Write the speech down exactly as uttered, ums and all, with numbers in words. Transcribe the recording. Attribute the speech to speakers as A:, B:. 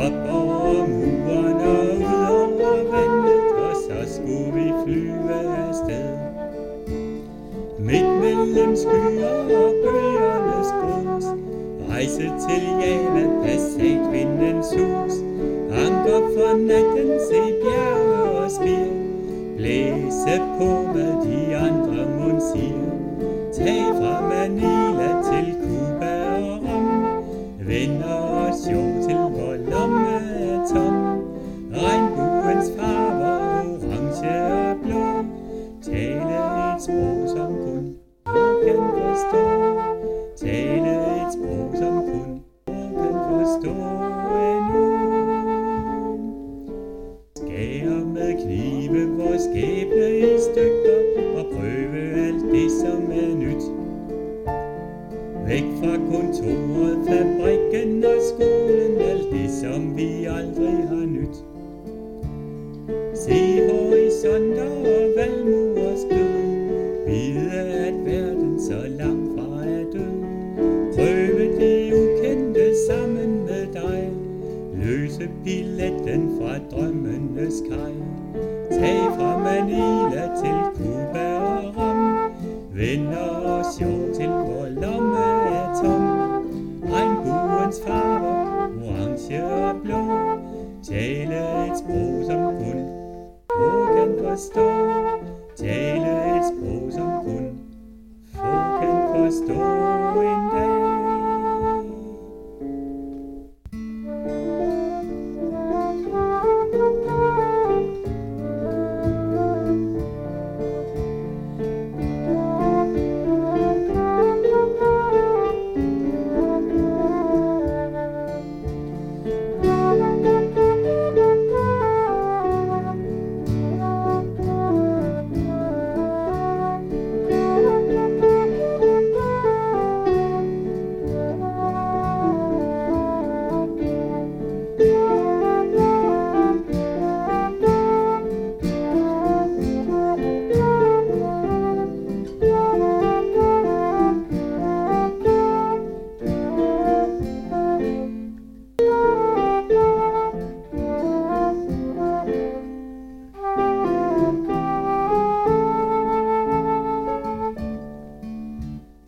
A: Op over muren og ud over vandet, og så skulle vi flyve afsted. Midt mellem skyer og bølgernes brus, rejse til Java, Passatvindens hus. Anker for natten, se bjerge og spir, blæse på hvad de andre mund siger. Tag fra Manila til Cuba og Rom, vender os jo til vor lomme er tom. Regnbuens farver, orange og blå, tale et sprog som kun du kan forstå. Tale et sprog som kun du kan forstå endnu. Skære med knive vor skæbne i stykker, og prøve alt det som er nyt. Væk fra kontoret, fabrikken og skolen, alt det som vi aldrig har nyt. Se horisonter og valmuers glød, vide at verden så langt fra er død. Prøve det ukendte sammen med dig, løse billetten fra drømmenes kaj. Tag fra Manila til Cuba og Rom, vender os jo til vor lomme er tom. Regnbuens farver, orange og blå, tale et sprog som kun du kan forstå.